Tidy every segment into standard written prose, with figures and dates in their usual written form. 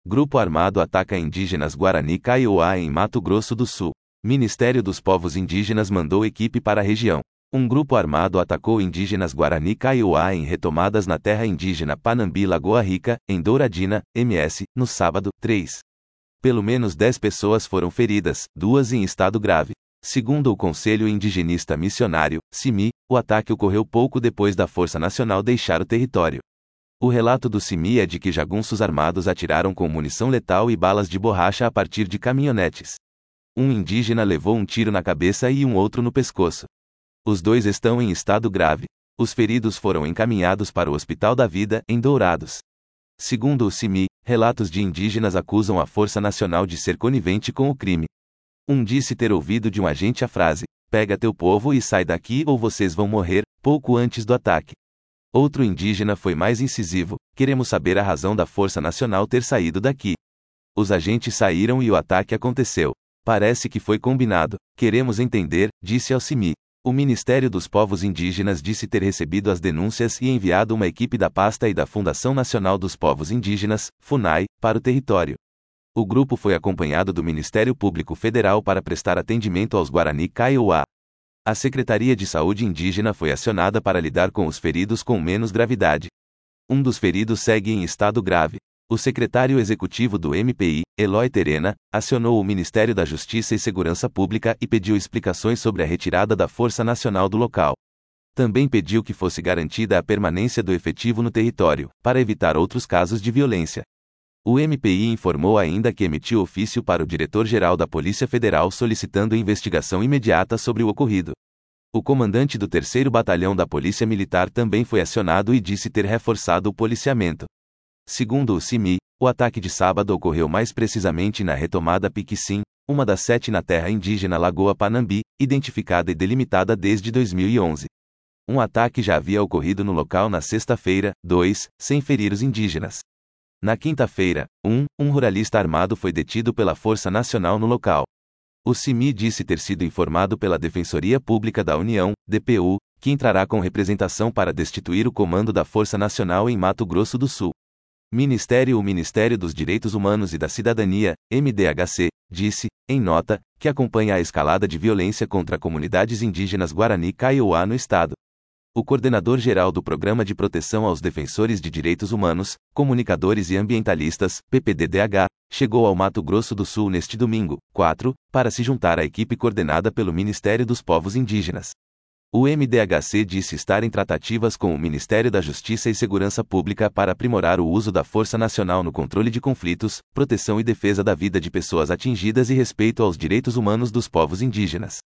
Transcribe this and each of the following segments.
Grupo armado ataca indígenas Guarani Kaiowá em Mato Grosso do Sul. Ministério dos Povos Indígenas mandou equipe para a região. Um grupo armado atacou indígenas Guarani Kaiowá em retomadas na terra indígena Panambi-Lagoa Rica, em Douradina, MS, no sábado, 3. Pelo menos 10 pessoas foram feridas, 2 em estado grave. Segundo o Conselho Indigenista Missionário, CIMI, o ataque ocorreu pouco depois da Força Nacional deixar o território. O relato do CIMI é de que jagunços armados atiraram com munição letal e balas de borracha a partir de caminhonetes. Um indígena levou um tiro na cabeça e um outro no pescoço. Os 2 estão em estado grave. Os feridos foram encaminhados para o Hospital da Vida, em Dourados. Segundo o CIMI, relatos de indígenas acusam a Força Nacional de ser conivente com o crime. Um disse ter ouvido de um agente a frase: "Pega teu povo e sai daqui ou vocês vão morrer", pouco antes do ataque. Outro indígena foi mais incisivo: "Queremos saber a razão da Força Nacional ter saído daqui. Os agentes saíram e o ataque aconteceu. Parece que foi combinado. Queremos entender", disse ao CIMI. O Ministério dos Povos Indígenas disse ter recebido as denúncias e enviado uma equipe da pasta e da Fundação Nacional dos Povos Indígenas, FUNAI, para o território. O grupo foi acompanhado do Ministério Público Federal para prestar atendimento aos Guarani Kaiowá. A Secretaria de Saúde Indígena foi acionada para lidar com os feridos com menos gravidade. Um dos feridos segue em estado grave. O secretário executivo do MPI, Eloy Terena, acionou o Ministério da Justiça e Segurança Pública e pediu explicações sobre a retirada da Força Nacional do local. Também pediu que fosse garantida a permanência do efetivo no território, para evitar outros casos de violência. O MPI informou ainda que emitiu ofício para o diretor-geral da Polícia Federal solicitando investigação imediata sobre o ocorrido. O comandante do 3º Batalhão da Polícia Militar também foi acionado e disse ter reforçado o policiamento. Segundo o CIMI, o ataque de sábado ocorreu mais precisamente na retomada Piquicim, uma das 7 na terra indígena Lagoa Panambi, identificada e delimitada desde 2011. Um ataque já havia ocorrido no local na sexta-feira, 2, sem ferir os indígenas. Na quinta-feira, um ruralista armado foi detido pela Força Nacional no local. O CIMI disse ter sido informado pela Defensoria Pública da União, DPU, que entrará com representação para destituir o comando da Força Nacional em Mato Grosso do Sul. O Ministério dos Direitos Humanos e da Cidadania, MDHC, disse, em nota, que acompanha a escalada de violência contra comunidades indígenas Guarani Kaiowá no estado. O coordenador-geral do Programa de Proteção aos Defensores de Direitos Humanos, Comunicadores e Ambientalistas, PPDDH, chegou ao Mato Grosso do Sul neste domingo, 4, para se juntar à equipe coordenada pelo Ministério dos Povos Indígenas. O MDHC disse estar em tratativas com o Ministério da Justiça e Segurança Pública para aprimorar o uso da Força Nacional no controle de conflitos, proteção e defesa da vida de pessoas atingidas e respeito aos direitos humanos dos povos indígenas.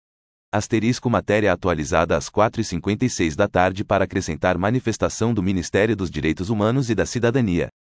Matéria atualizada às 4h56 da tarde para acrescentar manifestação do Ministério dos Direitos Humanos e da Cidadania.